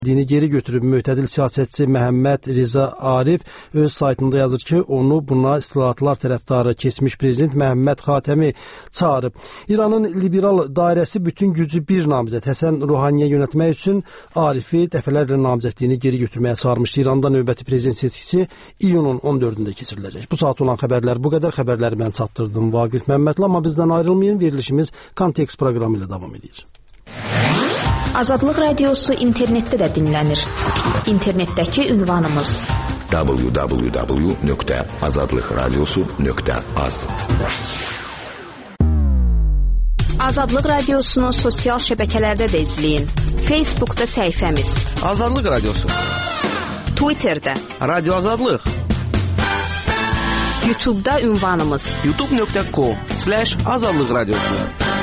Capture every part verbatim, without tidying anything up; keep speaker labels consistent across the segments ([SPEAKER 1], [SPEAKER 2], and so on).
[SPEAKER 1] Dini geri götürüb mütədil siyasətçi Məhəmməd Riza Arif öz saytında yazır ki, onu buna islahatlar tərəfdarı keçmiş prezident Məhəmməd Xatəmi çağırıb. İranın liberal dairəsi bütün gücü bir namizəd Həsən Ruhaniyə yönətmək üçün Arifi dəfələrlə namizədliyini geri götürməyə çağırmışdı. İranda növbəti prezident seçkisi iyunun on dördündə keçiriləcək. Bu saat olan xəbərlər bu qədər. Xəbərləri mən çatdırdım Vaqif Məmmədli, amma bizdən ayrılmayın. Verilişimiz Kontekst proqramı ilə davam edir.
[SPEAKER 2] Azadlıq Radiosu internetdə də dinlənir. İnternetdəki ünvanımız
[SPEAKER 3] w w w nöqtə azadlıq radiosu nöqtə az.
[SPEAKER 2] Azadlıq Radiosunu sosial şəbəkələrdə də izləyin. Facebookda səhifəmiz
[SPEAKER 4] Azadlıq Radiosu,
[SPEAKER 2] Twitterdə
[SPEAKER 4] Radio Azadlıq,
[SPEAKER 2] YouTube'da ünvanımız
[SPEAKER 4] youtube nöqtə com slash azadlıq radiosu.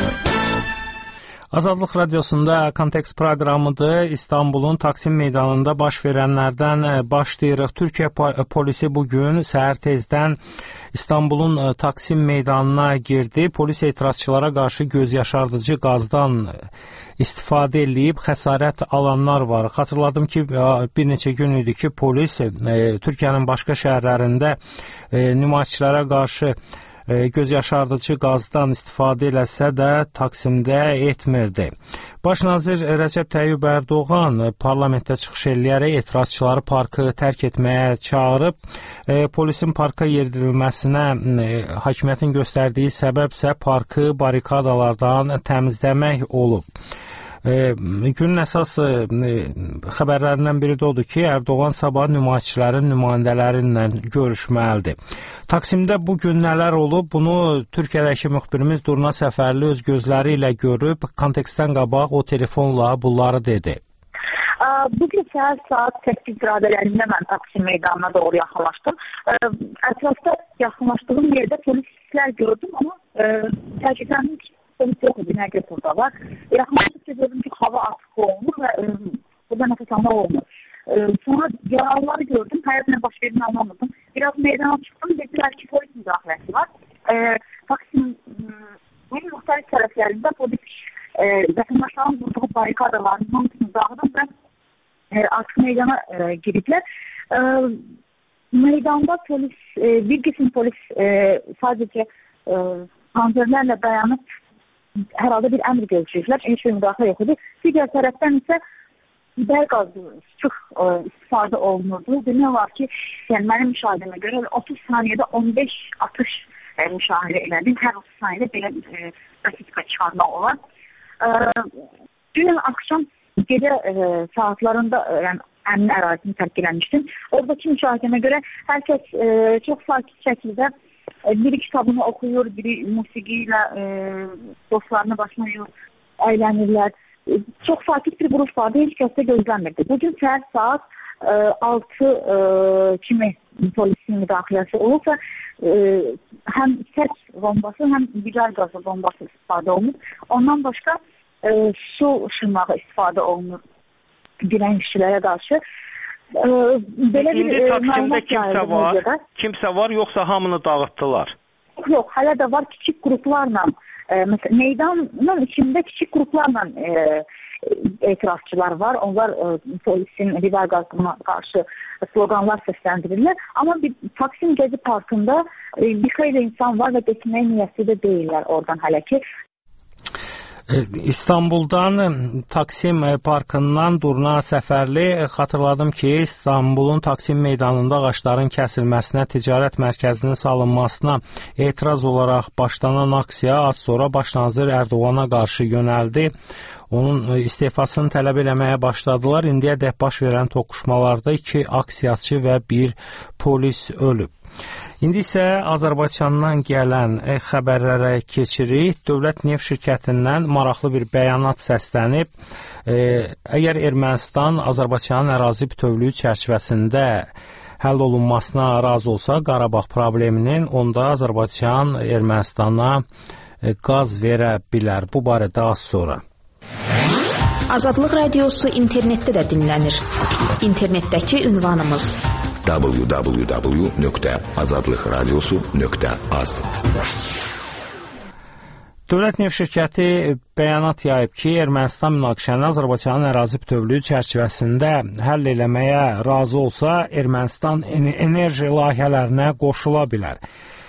[SPEAKER 5] Azadlıq Radiosunda Kontekst proqramıdır. İstanbulun Taksim meydanında baş verənlərdən başlayırıq. Türkiyə polisi bugün səhər tezdən İstanbulun Taksim meydanına girdi. Polis etirazçılara qarşı göz yaşardıcı qazdan istifadə edib xəsarət alanlar var. Xatırladım ki, bir neçə gün idi ki, polis Türkiyənin başqa şəhərlərində nümayişçilərə qarşı göz yaşardıcı qazdan istifadə eləsə də Taksimdə etmirdi. Baş nazir Rəcəb Təyyib Ərdoğan parlamentdə çıxış eləyərək etirazçıları parkı tərk etməyə çağırıb. E, polisin parka yeridirilməsinə e, hakimiyyətin göstərdiyi səbəbsə parkı barikadalardan təmizləmək olub. E, günün əsas e, xəbərlərindən biri də odur ki, Ərdoğan sabah nümayişçilərin nümayəndələri ilə görüşməlidir. Taksimdə bu gün nələr olub, bunu Türkiyədəki müxbirimiz Durna Səfərli öz gözləri ilə görüb, kontekstdən qabaq o telefonla bunları dedi.
[SPEAKER 6] Bugün səhər saat səkkiz radələrində mən Taksim meydanına doğru yaxınlaşdım. Ətrafda yaxınlaşdığım yerdə polislər gördüm, amma təəccübləndim ki, polis yox idi, nə qədər burada var. Yaxınlaşdıqca gördüm ki, hava açıq olunur və burada nəfəs almaq olmur. Sonra yaralıları gördüm, hayatına baş verini anlamadım. Biraz meydana çıktım, dediler ki polis müdaxiləsi var. Taksimin müxtəlif tərəflərində polis vətəndaşların vurduğu barikadaların hamısını dağıdım və artıq meydana giriblər. Meydanda polis, bir qism polis sadəcə panzerlərlə dayanıb hər halda bir əmr gözləyirlər. Heç bir müdaxilə yox idi. Digər tərəfdən isə biber qazı çox istifadə olunurdu. Demək var ki, yəni mənim müşahidəmə görə otuz saniyədə on beş atış e, müşahidə elədim. Hər otuz saniyədə belə e, statistika çıxarmaq olar. E, dünən axşam gecə e, saatlarında e, yəni əmin ərazisini tərk eləmişdim. Oradakı müşahidəmə görə hər kəs e, çox sakit şəkildə e, biri kitabını oxuyur, biri musiqi ilə e, dostlarını başlayır, əylənirlər. Çox sakit bir qrup vardı, heç kəsdə gözlənmirdi. Bugün səhər saat e, altı e, kimi polisin müdaxiləsi olursa, e, həm səs bombası, həm biber qazı bombası istifadə olunur. Ondan başqa e, su ışınmağı istifadə olunur dirənişçilərə qarşı. E, belə bir
[SPEAKER 5] İndi Taksimdə kimsə var, medyada. kimsə var, yoxsa hamını dağıtdılar?
[SPEAKER 6] Yox, hələ də var kiçik qruplarla. E, mesela meydanın içinde küçük gruplarla e, etirazçılar var. Onlar e, polisin biber gazına karşı sloganlar seslendirirler. Ama bir Taksim Gezi Parkı'nda e, bir xeyli insan var ve geçinmeye niyetli de değiller oradan hələ ki.
[SPEAKER 5] İstanbuldan Taksim parkından Durna Səfərli. Xatırladım ki, İstanbulun Taksim meydanında ağacların kəsilməsinə, ticarət mərkəzinin salınmasına etiraz olaraq başlanan aksiya az sonra baş nazir Ərdoğana qarşı yönəldi. Onun istifasını tələb eləməyə başladılar. İndiyədək baş verən toqquşmalarda iki aksiyaçı və bir polis ölüb. İndi isə Azərbaycandan gələn xəbərlərə keçirik. Dövlət Neft şirkətindən maraqlı bir bəyanat səslənib. E, əgər Ermənistan Azərbaycanın ərazi bütövlüyü çərçivəsində həll olunmasına razı olsa Qarabağ probleminin, onda Azərbaycan Ermənistana qaz verə bilər. Bu barədə az sonra.
[SPEAKER 2] Azadlıq Radiosu internetdə də dinlənir. İnternetdəki ünvanımız
[SPEAKER 3] w w w nöqtə azadlıq radiosu nöqtə az.
[SPEAKER 5] Dövlət Neft şirkəti bəyanat yayıb ki, Ermənistan münaqişəni Azərbaycanın ərazi bütövlüyü çərçivəsində həll eləməyə razı olsa, Ermənistan enerji layihələrinə qoşula bilər.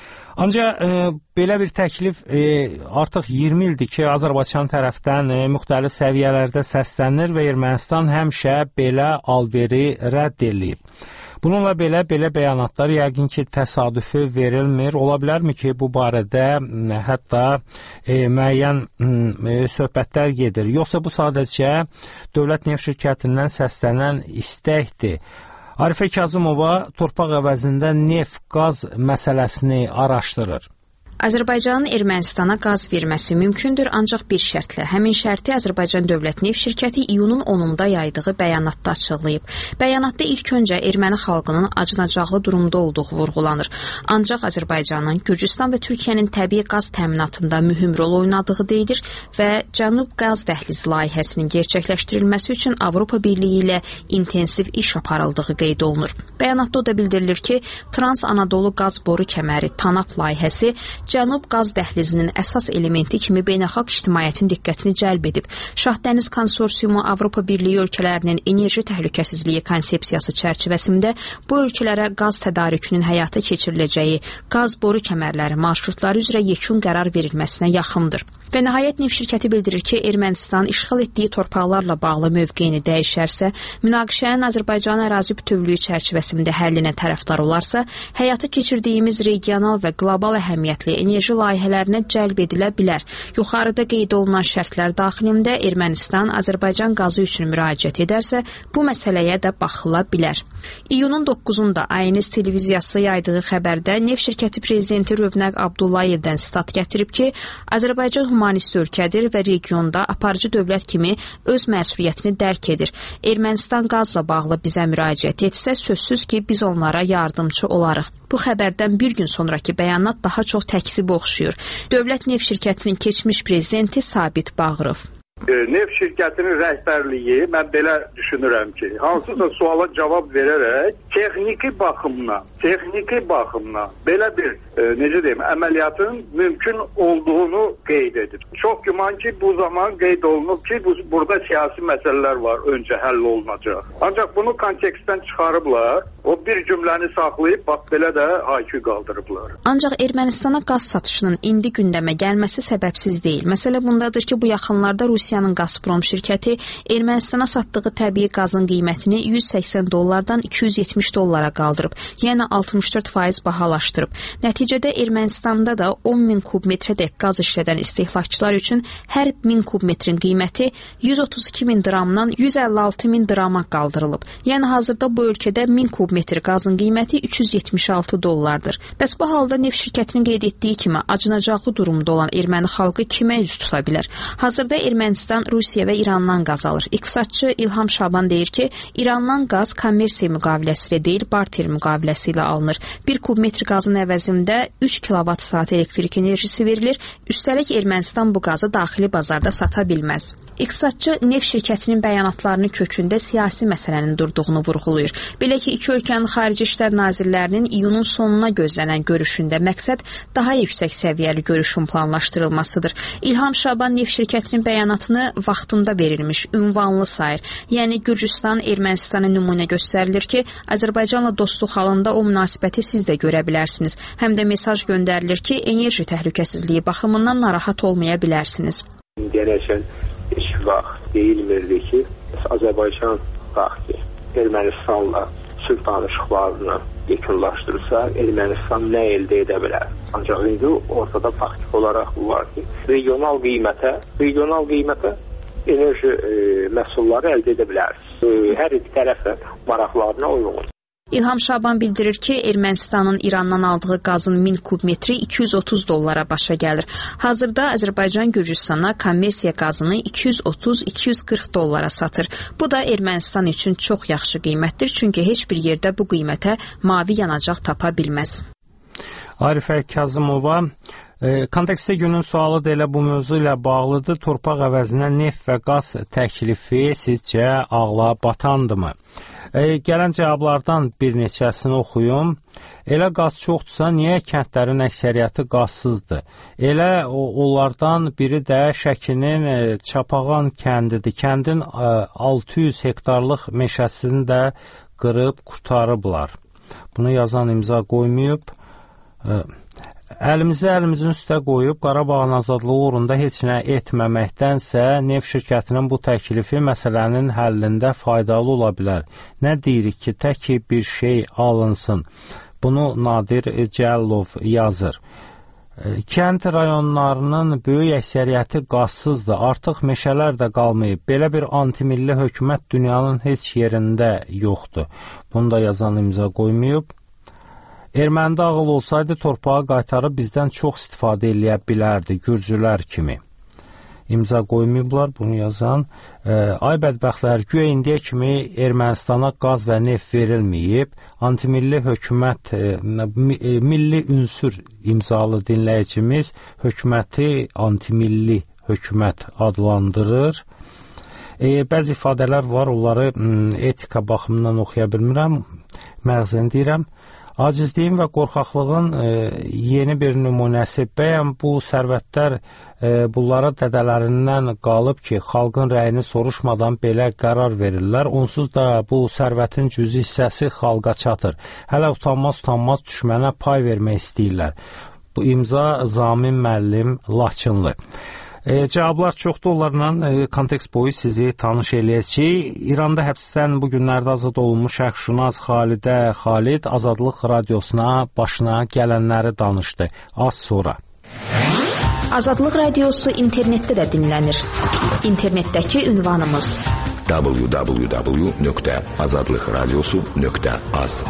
[SPEAKER 5] Ancaq e, belə bir təklif e, artıq iyirmi ildir ki, Azərbaycan tərəfdən e, müxtəlif səviyyələrdə səslənir və Ermənistan həmişə belə alveri rədd edilib. Bununla belə, belə bəyanatlar yəqin ki, təsadüfi verilmir. Ola bilərmi ki, bu barədə hətta e, müəyyən e, söhbətlər gedir? Yoxsa bu sadəcə Dövlət Neft şirkətindən səslənən istəkdir? Arifə Kazımova torpaq əvəzində neft, qaz məsələsini araşdırır.
[SPEAKER 2] Azərbaycanın Ermənistana qaz verməsi mümkündür, ancaq bir şərtlə. Həmin şərti Azərbaycan Dövlət Neft şirkəti iyunun onunda yaydığı bəyanatda açıqlayıb. Bəyanatda ilk öncə erməni xalqının acınacaqlı durumda olduğu vurğulanır. Ancaq Azərbaycanın Gürcüstan və Türkiyənin təbii qaz təminatında mühüm rol oynadığı deyilir və Cənub Qaz Dəhlizi layihəsinin gerçəkləşdirilməsi üçün Avropa Birliyi ilə intensiv iş aparıldığı qeyd olunur. Bəyanatda o da bildirilir ki, Trans-Anadolu qaz boru kəməri TANAP layihəsi Cənub qaz dəhlizinin əsas elementi kimi beynəlxalq ictimaiyyətin diqqətini cəlb edib. Şahdəniz Konsorsiumu Avropa Birliyi ölkələrinin enerji təhlükəsizliyi konsepsiyası çərçivəsində bu ölkələrə qaz tədarükünün həyata keçiriləcəyi qaz boru kəmərləri marşrutları üzrə yekun qərar verilməsinə yaxındır. Və nəhayət Neft şirkəti bildirir ki, Ermənistan işğal etdiyi torpaqlarla bağlı mövqeyini dəyişərsə, münaqişənin Azərbaycan ərazi bütövlüyü çərçivəsində həllinə tərəfdar olarsa, həyata keçirdiyimiz regional və qlobal əhəmiyyətli enerji layihələrinə cəlb edilə bilər. Yuxarıda qeyd olunan şərtlər daxilində Ermənistan Azərbaycan qazı üçün müraciət edərsə, bu məsələyə də baxıla bilər. İyunun doqquzunda A N S televiziyası yaydığı xəbərdə Neft şirkəti prezidenti Rövnəq Abdullayevdən sitat gətirib ki, Azərbaycan humanist ölkədir və regionda aparıcı dövlət kimi öz məsuliyyətini dərk edir. Ermənistan qazla bağlı bizə müraciət etsə, sözsüz ki, biz onlara yardımcı olarıq. Bu xəbərdən bir gün sonraki bəyanat daha çox təkzibə oxşuyur. Dövlət Neft şirkətinin keçmiş prezidenti Sabit Bağırov.
[SPEAKER 7] Neft şirkətinin rəhbərliyi, mən belə düşünürəm ki, hansısa suala cavab verərək texniki baxımdan, texniki baxımdan belə bir, e, necə deyim, əməliyyatın mümkün olduğunu qeyd edir. Çox güman ki, bu zaman qeyd olunub ki, bu, burada siyasi məsələlər var, öncə həll olunacaq. Ancaq bunu kontekstdən çıxarıblar, o bir cümləni saxlayıb, bax belə də haykü qaldırıblar.
[SPEAKER 2] Ancaq Ermənistana qaz satışının indi gündəmə gəlməsi səbəbsiz deyil. Məsələ bundadır ki, bu yaxınlarda Rusiyanın Gazprom şirkəti Ermənistana satdığı təbii qazın qiymətini yüz səksən dollardan iki yüz yetmiş dollara qaldırıb, yəni altmış dörd faiz bahalaşdırıb. Nəticədə Ermənistanda da on min kubmetrədək qaz işlədən istehlakçılar üçün hər min kubmetrin qiyməti yüz otuz iki min dramdan yüz əlli altı min drama qaldırılıb. Yəni hazırda bu ölkədə min kubmetr qazın qiyməti üç yüz yetmiş altı dollardır. Bəs bu halda neft şirkətinin qeyd etdiyi kimi acınacaqlı durumda olan erməni xalqı kimə üz tuta bilər? Hazırda Ermənistan Rusiya və İrandan qaz alır. İqtisadçı İlham Şaban deyir ki, İrandan qaz kommersiya müqaviləsi ilə deyil, barter müqaviləsi ilə alınır. Bir kubmetr qazın əvəzində üç kilovat saat elektrik enerjisi verilir. Üstəlik Ermənistan bu qazı daxili bazarda sata bilməz. İqtisadçı neft şirkətinin bəyanatlarının kökündə siyasi məsələnin durduğunu vurğulayır. Belə ki, iki ölkənin xarici işlər nazirlərinin iyunun sonuna gözlənən görüşündə məqsəd daha yüksək səviyyəli görüşün planlaşdırılmasıdır. İlham Şaban neft şirkətinin bəyanatını vaxtında verilmiş, ünvanlı sayır. Yəni Gürcüstan Ermənistana nümunə göstərilir ki, Azərbaycanla dostluq halında o münasibəti siz də görə bilərsiniz. Həm də mesaj göndərilir ki, enerji təhlükəsizliyi baxımından narahat olmaya bilərsiniz.
[SPEAKER 8] Gələcək heç vaxt deyilmirdi ki, Azərbaycan vaxtı Ermənistanla sülh danışıqlarını yekunlaşdırırsa, Ermənistan nə əldə edə bilər? Ancaq indi ortada faktik olaraq bu var ki, regional qiymətə, regional qiymətə enerji e, məhsulları əldə edə bilərsiniz. E, hər iki tərəfə maraqlarına uyğun.
[SPEAKER 2] İlham Şaban bildirir ki, Ermənistanın İrandan aldığı qazın min kubmetri iki yüz otuz dollara başa gəlir. Hazırda Azərbaycan Gürcüstana kommersiya qazını iki yüz otuz iki yüz qırx dollara satır. Bu da Ermənistan üçün çox yaxşı qiymətdir, çünki heç bir yerdə bu qiymətə mavi yanacaq tapa bilməz.
[SPEAKER 5] Arifə Kazımova, e, kontekstdə günün sualı da elə bu mövzu ilə bağlıdır. Torpaq əvəzinə neft və qaz təklifi sizcə ağla batandımı? E, gələn cavablardan bir neçəsini oxuyum. Elə qaz çoxdursa, niyə kəndlərin əksəriyyəti qazsızdır? Elə o, onlardan biri də Şəkinin e, Çapağan kəndidir. Kəndin e, altı yüz hektarlıq meşəsini də qırıb qurtarıblar. Bunu yazan imza qoymayıb. E, Əlimizi əlimizin üstə qoyub Qarabağın azadlığı uğrunda heç nə etməməkdənsə neft şirkətinin bu təklifi məsələnin həllində faydalı ola bilər. Nə deyirik ki, tək ki bir şey alınsın. Bunu Nadir Cəllov yazır. Kənd rayonlarının böyük əksəriyyəti qazsızdır. Artıq meşələr də qalmayıb. Belə bir antimilli hökumət dünyanın heç yerində yoxdur. Bunu da yazan imza qoymayıb. Ermənidə ağıl olsaydı torpağı qaytarıb bizdən çox istifadə eləyə bilərdi, gürcülər kimi. İmza qoymayıblar, bunu yazan. E, ay bədbəxtlər, güya indiyə kimi Ermənistana qaz və neft verilməyib, antimilli hökumət, e, milli ünsür imzalı dinləyicimiz hökuməti antimilli hökumət adlandırır. E, bəzi ifadələr var, onları m, etika baxımından oxuya bilmirəm, məğzən deyirəm. Acizliyin və qorxaqlığın e, yeni bir nümunəsi. Bəyəm bu sərvətlər e, bunlara dədələrindən qalıb ki, xalqın rəyini soruşmadan belə qərar verirlər. Onsuz da bu sərvətin cüzi hissəsi xalqa çatır. Hələ utanmaz-utanmaz düşmənə pay vermək istəyirlər. Bu imza Zamin müəllim Laçınlı. E, cavablar çoxdur, onlarla e, kontekst boyu sizi tanış eləyəcək. İranda həbsdən bu günlərdə azad olunmuş şərqşünas Xalidə Xalid Azadlıq Radiosuna başına gələnləri danışdı. Az sonra.
[SPEAKER 2] Azadlıq Radiosu internetdə də dinlənir. İnternetdəki ünvanımız
[SPEAKER 3] w w w nöqtə azadlıq radiosu nöqtə az.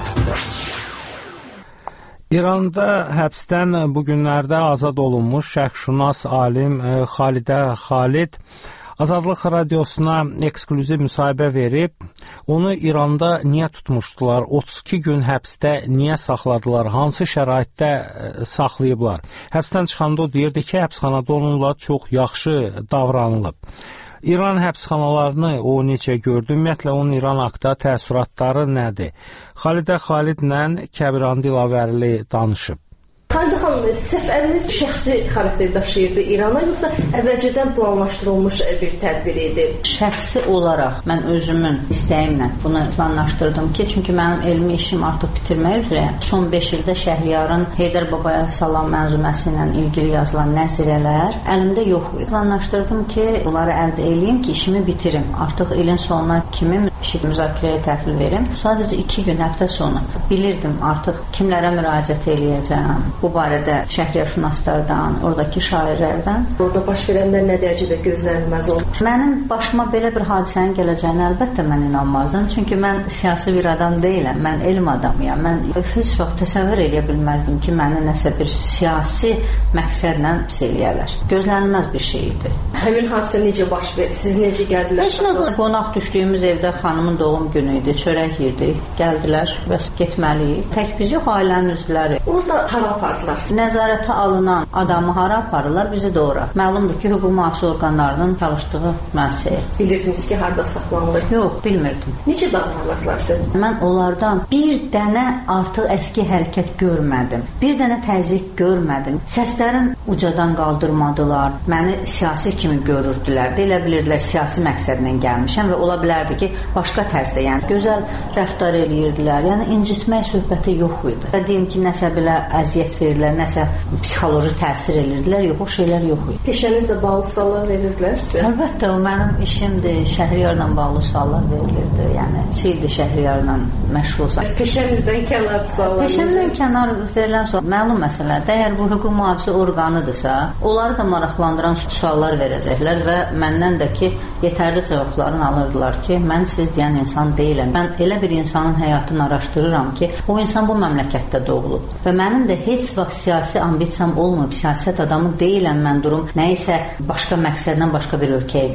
[SPEAKER 5] İranda həbsdən bu günlərdə azad olunmuş şərqşünas alim Xalidə Xalid Azadlıq Radiosuna eksklüziv müsahibə verib, onu İranda niyə tutmuşdular, otuz iki gün həbsdə niyə saxladılar, hansı şəraitdə saxlayıblar. Həbsdən çıxanda o deyirdi ki, həbsxanada onunla çox yaxşı davranılıb. İran həbsxanalarını o necə gördü? Ümumiyyətlə, onun İran haqqında təəssüratları nədir? Xalidə Xalidlə Kəbirandi Dilavərli danışıb.
[SPEAKER 9] Xalidə xanım, səfəriniz şəxsi xarakter daşıyırdı İrana, yoxsa əvvəlcədən planlaşdırılmış bir tədbir idi?
[SPEAKER 10] Şəxsi olaraq mən özümün istəyimlə bunu planlaşdırdım ki, çünki mənim elmi işim artıq bitirmək üzrə. Son beş ildə Şəhriyarın Heydər Babaya salam mənzuməsi ilə ilgili yazılan nəzirələr əlimdə yox idi. Planlaşdırdım ki, bunları əldə edeyim ki, işimi bitirim. Artıq ilin sonuna kimi işi müzakirəyə təhvil verim. Sadəcə iki gün, həftə sonu bilirdim artıq kimlərə müraciət eləyəcəm. Bu barədə şəhriyarşünaslardan, oradakı şairlərdən.
[SPEAKER 9] Orada baş verənlər nə dərəcədə gözlənilməz oldu?
[SPEAKER 10] Mənim başıma belə bir hadisənin gələcəyini əlbəttə mən inanmazdım. Çünki mən siyasi bir adam deyiləm, mən elm adamıyam. Mən heç vaxt təsəvvür edə bilməzdim ki, məni nəsə bir siyasi məqsədlə pis eləyərlər. Gözlənilməz bir şey idi.
[SPEAKER 9] Həmin hadisə necə baş verdi? Siz necə gəldilər?
[SPEAKER 10] Heç nə, qonaq düşdüyümüz evdə xanımın doğum günü idi, çörək yirdik, gəldilər və getməliyik. Tək biz yox, ailənin üzvləri.
[SPEAKER 9] Orada hara apardılar?
[SPEAKER 10] Nəzarətə alınan adamı hara aparırlar? Bizi də ora. Məlumdur ki, hüquq mühafizə orqanlarının çalışdığı müəssisəyə.
[SPEAKER 9] Bilirdiniz ki, harda saxlanılır?
[SPEAKER 10] Yox, bilmirdim.
[SPEAKER 9] Necə davranırlar sizə?
[SPEAKER 10] Mən onlardan bir dənə artıq əski hərəkət görmədim. Bir dənə təzyiq görmədim. Səslərin ucadan qaldırmadılar. Məni siyasi kimi görürdülər. Deyilə bilirdilər, siyasi məqsədlə gəlmişəm və ola bilərdi ki, başqa tərzdə, yəni gözəl rəftar eləyirdilər. Yəni incitmək söhbəti yox idi. Deyim ki, nəsə belə əziyyət verirlər, nəsə psixoloji təsir edirdilər, yox, o şeylər yox idi.
[SPEAKER 9] Peşənizlə bağlı suallar verirdilər sizə?
[SPEAKER 10] Əlbəttə, o mənim işimdir, Şəhriyarla bağlı suallar verilirdi, yəni çildir Şəhriyarla məşğulsan.
[SPEAKER 9] Peşənizdən kənar suallar?
[SPEAKER 10] Peşəmizdən kənar verilən sual, məlum məsələdir, əgər bu hüquq mühafizə orqanıdırsa, onları da maraqlandıran suallar verəcəklər və məndən də ki, yetərli cavablarını alırdılar ki, mən siz deyən insan deyiləm. Mən elə bir insanın həyatını araşdırıram ki, o insan bu məmləkətdə doğulub və mənim də heç vaxt siyasi ambisiyam olmayıb, siyasət adamı deyiləm, mən durum nəyisə başqa məqsədlə başqa bir ölkəyə gedim.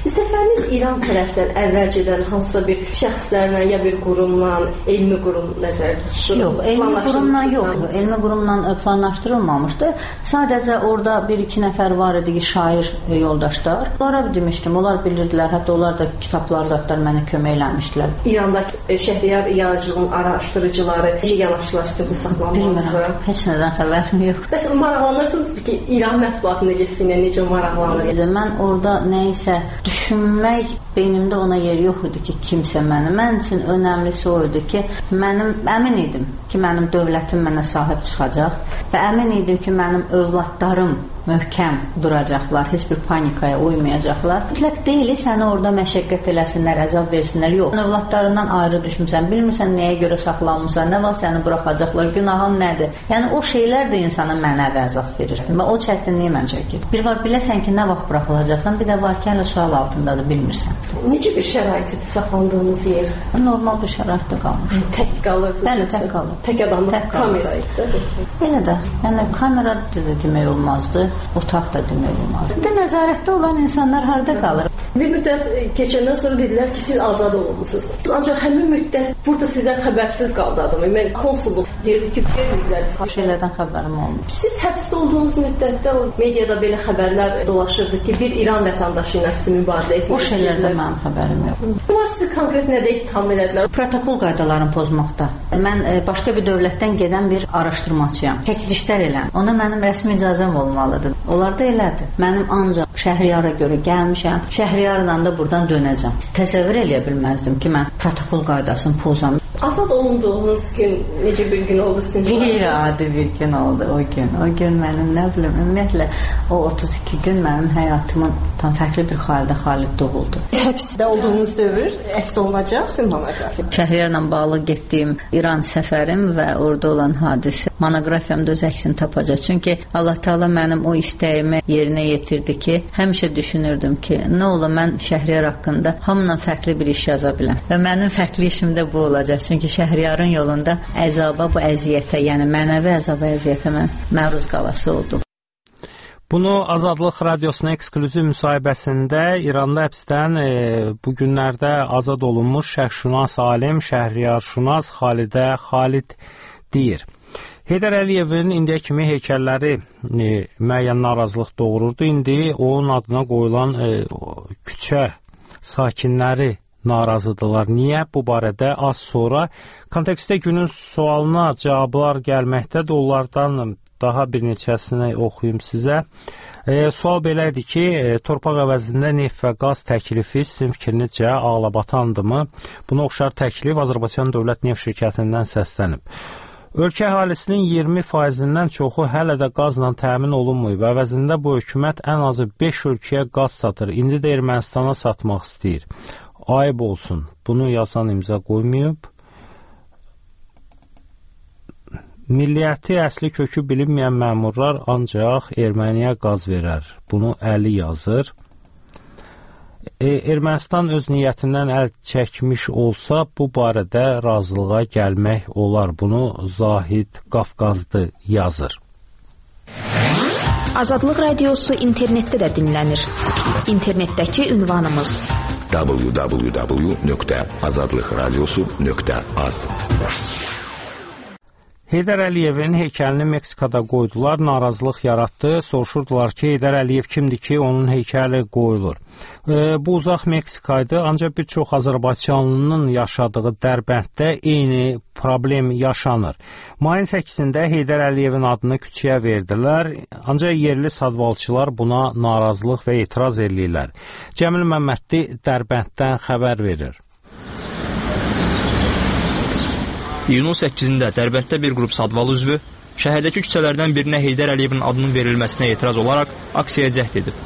[SPEAKER 9] Səfəriniz İran tərəfdən əvvəlcədən hansısa bir şəxslərlə ya bir qurumla, elmi qurum nəzərdə tutulur?
[SPEAKER 10] Yox, elmi qurumla yox, elmi qurumla planlaşdırılmamışdı. Sadəcə orada bir-iki nəfər var idi ki, şair yoldaşlar. Onlara demişdim, onlar bilirdilər, hətta onlar da kitablar, zatlar mənə kömək eləmişdilər.
[SPEAKER 9] İrandakı Şəhriyar yaradıcılığın araşdırıcıları necə yanaşdılar sizə bu saxlanmanızı?
[SPEAKER 10] Heç nədən xəbərim yox.
[SPEAKER 9] Bəs maraqlanırdınız ki, İran mətbuatı necə sizinlə, necə maraqlanır?
[SPEAKER 10] Mən orada nə isə düşünmək beynimdə ona yer yox idi ki, kimsə məni. Mən üçün önəmlisi o idi ki, mənim əmin idim ki, mənim dövlətim mənə sahib çıxacaq və əmin idim ki, mənim övladlarım möhkəm duracaqlar, heç bir panikaya uymayacaqlar. Mütləq deyil, səni orada məşəqqət eləsinlər, əzab versinlər. Yox, övladlarından ayrı düşmüsən, bilmirsən nəyə görə saxlanmısan, nə vaxt səni buraxacaqlar, günahın nədir? Yəni o şeylər də insana mənəvi əzab verir və o çətinliyi mən çəkir. Bir var, biləsən ki, nə vaxt buraxılacaqsan, bir də var ki, hələ sual altındadır, bilmirsən.
[SPEAKER 9] Necə bir şərait idi saxlandığınız yer?
[SPEAKER 10] Normal bir şəraitdə qalmış.
[SPEAKER 9] Tək qalırdınız?
[SPEAKER 10] Bəli, tək qalır.
[SPEAKER 9] Tək adamla kamera idi.
[SPEAKER 10] Elə də, yəni kamera da demək olmazdı. Otaq da demək olmaz. Bir də nəzarətdə olan insanlar harda qalır?
[SPEAKER 9] Bir müddət keçəndən sonra dedilər ki, siz azad olunmusunuz. Ancaq həmin müddət burada sizdən xəbərsiz qaldı adam. Mən konsulluq deyirdi ki, verməyiblər.
[SPEAKER 10] Şeylərdən xəbərim olmur.
[SPEAKER 9] Siz həbsdə olduğunuz müddətdə mediada belə xəbərlər dolaşırdı ki, bir İran vətəndaşı ilə sizi mübadilə etmək
[SPEAKER 10] o şeylərdən mənim xəbərim yox.
[SPEAKER 9] Bunlar sizi konkret nədə ittiham elədilər?
[SPEAKER 10] Protokol qaydalarını pozmaqda. Mən e, başqa bir dövlətdən gedən bir araşdırmaçıyam. Çəkilişlər eləm. Ona mənim rəsmi icazəm olmalıdır. Onlar da elədi. Mənim ancaq Şəhriyara görə gəlmişəm. Şəhriyarla da buradan dönəcəm. Təsəvvür eləyə bilməzdim ki, mən protokol qaydasını pozam.
[SPEAKER 9] Azad olunduğunuz gün necə bir gün oldu sizin?
[SPEAKER 10] Qeyri-adi bir gün oldu o gün. O gün mənim nə bilim, ümumiyyətlə o otuz iki gün mənim həyatımın tam fərqli bir xaldə Xalid doğuldu.
[SPEAKER 9] Həbsdə olduğunuz dövr əks olunacaq monoqrafiya.
[SPEAKER 10] Şəhriyarla bağlı getdiyim İran səfərim və orada olan hadisə monoqrafiyamda öz əksini tapacaq. Çünki Allah Taala mənim o istəyimi yerinə yetirdi ki, həmişə düşünürdüm ki, nə ola mən Şəhriyar haqqında hamıdan fərqli bir iş yaza biləm. Və mənim fərqli işim də bu olacaq. Çünki Şəhriyarın yolunda əzaba, bu əziyyətə, yəni mənəvi əzaba, əziyyətə mən məruz qalası oldum.
[SPEAKER 5] Bunu Azadlıq Radiosunun ekskluziv müsahibəsində İranda həbsdən e, bu günlərdə azad olunmuş şərqşünas alim, şəhriyarşünas Xalidə Xalid deyir. Heydər Əliyevin indiyə kimi heykəlləri e, müəyyən narazılıq doğururdu. İndi onun adına qoyulan e, küçə sakinləri narazıdırlar. Niyə? Bu barədə az sonra kontekstdə günün sualına cavablar gəlməkdədir. Onlardan daha bir neçəsini oxuyum sizə. E, sual belə idi ki, e, torpaq əvəzində neft və qaz təklifi sizin fikrinizcə ağlabatandımı? Buna oxşar təklif Azərbaycan Dövlət Neft Şirkətindən səslənib. Ölkə əhalisinin iyirmi faizindən çoxu hələ də qazla təmin olunmayıb. Əvəzində bu hökumət ən azı beş ölkəyə qaz satır. İndi də Ermənistana satmaq istəyir. Ayıb olsun. Bunu yazan imza qoymayıb. Milliyyəti əsli kökü bilinməyən məmurlar ancaq Erməniyə qaz verər. Bunu Əli yazır. E, Ermənistan öz niyyətindən əl çəkmiş olsa, bu barədə razılığa gəlmək olar. Bunu Zahid Qafqazlı yazır.
[SPEAKER 2] Azadlıq Radiosu internetdə də dinlənir. İnternetdəki ünvanımız
[SPEAKER 3] w w w nöqtə azadlıq radiosu nöqtə az.
[SPEAKER 5] Heydər Əliyevin heykəlini Meksikada qoydular, narazılıq yaratdı. Soruşurdular ki, Heydər Əliyev kimdir ki, onun heykəli qoyulur. E, bu uzaq Meksikaydı, ancaq bir çox Azərbaycanlının yaşadığı Dərbənddə eyni problem yaşanır. Mayın səkkizində Heydər Əliyevin adını küçəyə verdilər, ancaq yerli sadvalçılar buna narazılıq və etiraz edirlər. Cəmil Məmmədli Dərbənddən xəbər verir.
[SPEAKER 11] İyunun səkkizində Dərbənddə bir qrup sadval üzvü şəhərdəki küçələrdən birinə Heydər Əliyevin adının verilməsinə etiraz olaraq aksiyaya cəhd edib.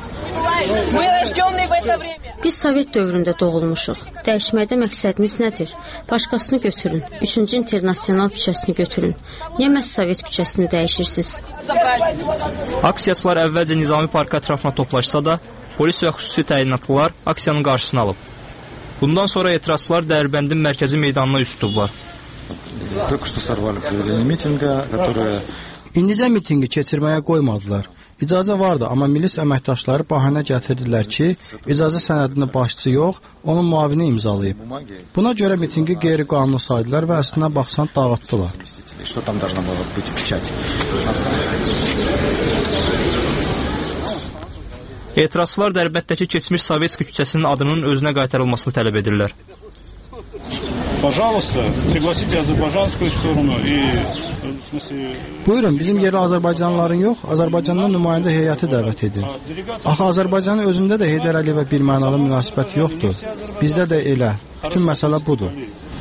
[SPEAKER 12] Biz Sovet dövründə doğulmuşuq. Dəyişməkdə məqsədiniz nədir? Başqasını götürün. Üçüncü internasional küçəsini götürün. Niyə məhz Sovet küçəsini dəyişirsiniz?
[SPEAKER 11] Aksiyaçılar əvvəlcə Nizami Parkı ətrafına toplaşsa da, polis və xüsusi təyinatlılar aksiyanın qarşısını alıb. Bundan sonra etirazçılar Dərbəndin mərkəzi meydanına üst tutublar.
[SPEAKER 13] İndicə mitinqi keçirməyə qoymadılar. İcazə vardı, amma milis əməkdaşları bəhanə gətirdilər ki, icazə sənədini başçı yox, onun müavini imzalayıb. Buna görə mitinqi qeyri-qanuni saydılar və əslinə baxsan dağıtdılar.
[SPEAKER 11] Etirazçılar Dərbənddəki keçmiş Sovetski küçəsinin adının özünə qaytarılmasını tələb edirlər.
[SPEAKER 13] Buyurun, bizim yerli Azərbaycanlıların yox, Azərbaycandan nümayəndə heyəti dəvət edin. Axı Azərbaycanın özündə də Heydər Əliyevə bir mənalı münasibət yoxdur. Bizdə də elə. Bütün məsələ budur.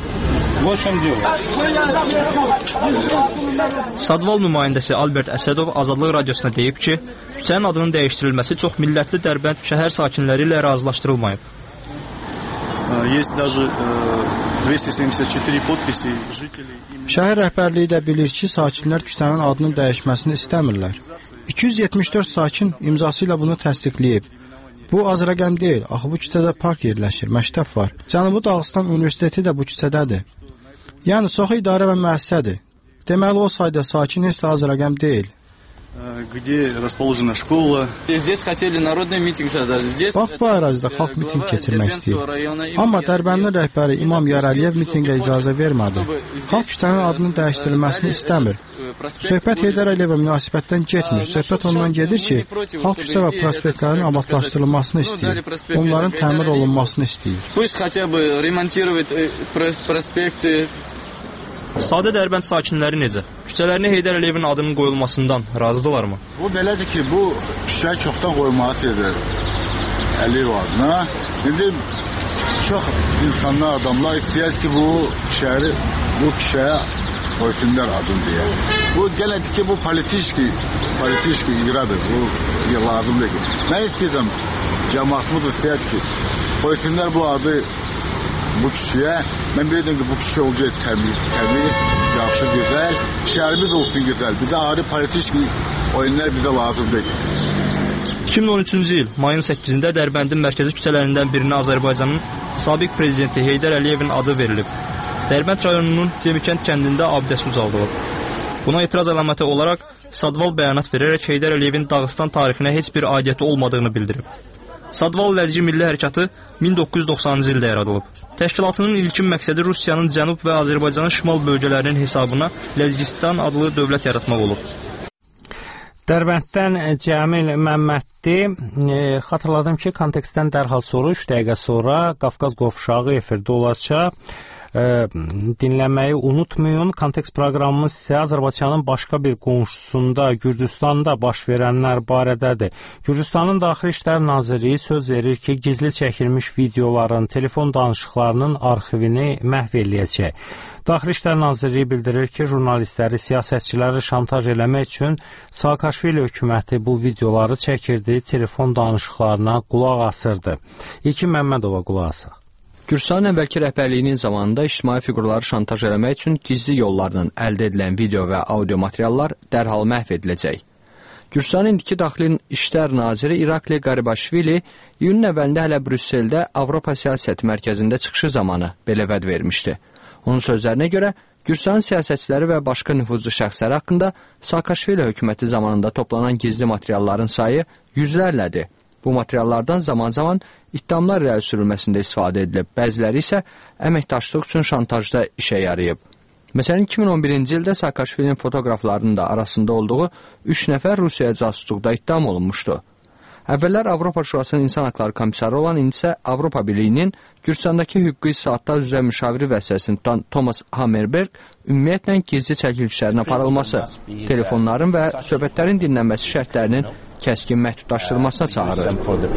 [SPEAKER 11] Sadval nümayəndəsi Albert Əsədov Azadlıq Radiosuna deyib ki, küçənin adının dəyişdirilməsi çox millətli Dərbənd şəhər sakinləri ilə razılaşdırılmayıb.
[SPEAKER 13] Şəhər rəhbərliyi də bilir ki, sakinlər küçənin adının dəyişməsini istəmirlər. iki yüz yetmiş dörd sakin imzası ilə bunu təsdiqləyib. Bu az rəqəm deyil, axı bu küçədə park yerləşir, məktəb var. Cənubi Dağıstan Universiteti də bu küçədədir. Yəni, çox idarə və müəssisədir. Deməli, o sayda sakin heç də az rəqəm deyil. Bax, bu ərazidə xalq miting keçirmək istəyir. Amma Dərbəndin rəhbəri İmam Yarəliyev mitingə icazə vermədi. Xalq küçənin adının dəyişdirilməsini istəmir. Söhbət Heydər Əliyevə münasibətdən getmir. Söhbət ondan gedir ki, xalq küçə və prospektlərin abadlaşdırılmasını istəyir. Onların təmir olunmasını istəyir.
[SPEAKER 11] Sadə Dərbənd sakinləri necə? Küçələrinə Heydər Əliyevin adının qoyulmasından razıdırlarmı?
[SPEAKER 14] Bu belədir ki, bu küçə çoxdan qoyulması edir Əliyev adına. İndi çox insanlar, adamlar istəyir ki, bu şəhəri, bu küçəyə qoysunlar adını deyə. Bu gələdir ki, bu politişki, politişki iqradır. Bu lazımdır ki. Mən istəyirəm, cəmaatımız istəyir ki, qoysunlar bu adı bu küçəyə. Mən bilirdim ki, bu küçə olacaq təmiz, təmiz, yaxşı, gözəl. Şəhərimiz olsun gözəl. Bizə ayrı politik oyunlar bizə lazımdır.
[SPEAKER 11] iki min on üçüncü il mayın səkkizində Dərbəndin mərkəzi küçələrindən birinə Azərbaycanın sabiq prezidenti Heydər Əliyevin adı verilib. Dərbənd rayonunun Cemikənd kəndində abidəsi ucaldılıb. Buna etiraz əlaməti olaraq Sadval bəyanat verərək Heydər Əliyevin Dağıstan tarixinə heç bir aidiyyəti olmadığını bildirib. Sadval Ləzgi Milli Hərəkatı min doqquz yüz doxsanıncı ildə yaradılıb. Təşkilatının ilkin məqsədi Rusiyanın cənub və Azərbaycanın şimal bölgələrinin hesabına Ləzgistan adlı dövlət yaratmaq olub.
[SPEAKER 5] Dərbənddən Cəmil Məmmədli, e, xatırladım ki, kontekstdən dərhal sonra üç dəqiqə sonra Qafqaz qovşağı efirdə olacaq. E, dinləməyi unutmayın. Kontekst proqramımız isə Azərbaycanın başqa bir qonşusunda, Gürcüstanda baş verənlər barədədir. Gürcüstanın Daxili İşlər Nazirliyi söz verir ki, gizli çəkilmiş videoların, telefon danışıqlarının arxivini məhv eləyəcək. Daxili İşlər Nazirliyi bildirir ki, jurnalistləri, siyasətçiləri şantaj eləmək üçün Saakashvili hökuməti bu videoları çəkirdi, telefon danışıqlarına qulaq asırdı. İlkin Məmmədova qulaq asaq.
[SPEAKER 15] Gürcüstanın əvvəlki rəhbərliyinin zamanında ictimai fiqurları şantaj eləmək üçün gizli yollarla əldə edilən video və audio materiallar dərhal məhv ediləcək. Gürcüstanın indiki Daxili İşlər Naziri İrakli Qaribaşvili iyunun əvvəlində hələ Brüsseldə Avropa Siyasət Mərkəzində çıxışı zamanı belə vəd vermişdi. Onun sözlərinə görə, Gürcüstanın siyasətçiləri və başqa nüfuzlu şəxsləri haqqında Saakashvili hökuməti zamanında toplanan gizli materialların sayı yüzlərlədir. Bu materiallardan zaman-zaman ittihamlar irəli sürülməsində istifadə edilib, bəziləri isə əməkdaşlıq üçün şantajda işə yarayıb. Məsələn, iki min on birinci ildə Saakashvilinin fotoqraflarının da arasında olduğu üç nəfər Rusiyaya casusluqda ittiham olunmuşdu. Əvvəllər Avropa Şurasının İnsan Haqları Komissarı olan, indi isə Avropa Birliyinin Gürcüstandakı hüquqi islahatlar üzrə müşaviri vəzifəsini tutan Thomas Hammerberg ümumiyyətlə gizli çəkilişlərin aparılması, telefonların və söhbətlərin dinlənməsi şərtlərinin kəskin məhdudlaşdırılmasına çağırır.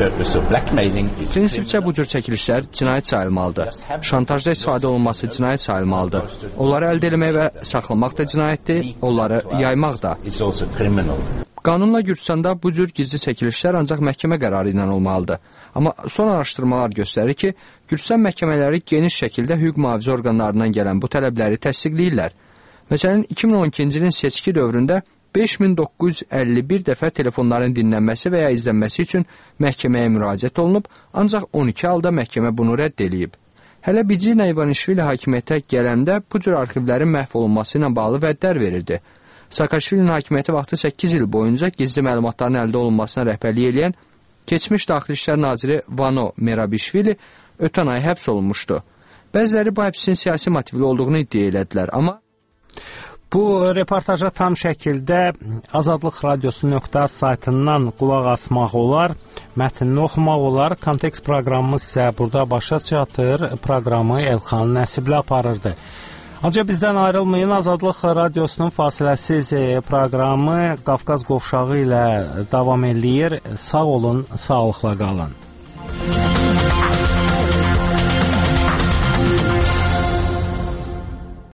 [SPEAKER 15] Prinsipcə bu cür çəkilişlər cinayət sayılmalıdır. Şantajda istifadə olunması cinayət sayılmalıdır. Onları əldə etmək və saxlamaq da cinayətdir, onları yaymaq da. Qanunla Gürcüstanda bu cür gizli çəkilişlər ancaq məhkəmə qərarı ilə olmalıdır. Amma son araşdırmalar göstərir ki, Gürcüstan məhkəmələri geniş şəkildə hüquq mühafizə orqanlarından gələn bu tələbləri təsdiqləyirlər. Məsələn, iki min on ikinci ilin seçki dövründə beş min doqquz yüz əlli bir dəfə telefonların dinlənməsi və ya izlənməsi üçün məhkəməyə müraciət olunub, ancaq on iki halda məhkəmə bunu rədd edib. Hələ Bicina İvanishvili hakimiyyətə gələndə bu cür arxivlərin məhv olunması ilə bağlı vədlər verirdi. Saakashvilinin hakimiyyəti vaxtı səkkiz il boyunca gizli məlumatların əldə olunmasına rəhbərlik edən keçmiş Daxili İşlər naziri Vano Merabishvili ötən ay həbs olunmuşdu. Bəziləri bu həbsin siyasi motivli olduğunu iddia elədilər, amma
[SPEAKER 5] bu reportaja tam şəkildə azadlıq radiosu nöqtə saytından qulaq asmaq olar, mətnini oxumaq olar. Kontekst proqramımız isə burada başa çatır. Proqramı Elxan Nəsibli aparırdı. Ancaq bizdən ayrılmayın. Azadlıq radiosunun fasiləsiz proqramı Qafqaz qovşağı ilə davam eləyir. Sağ olun, sağlıqla qalın.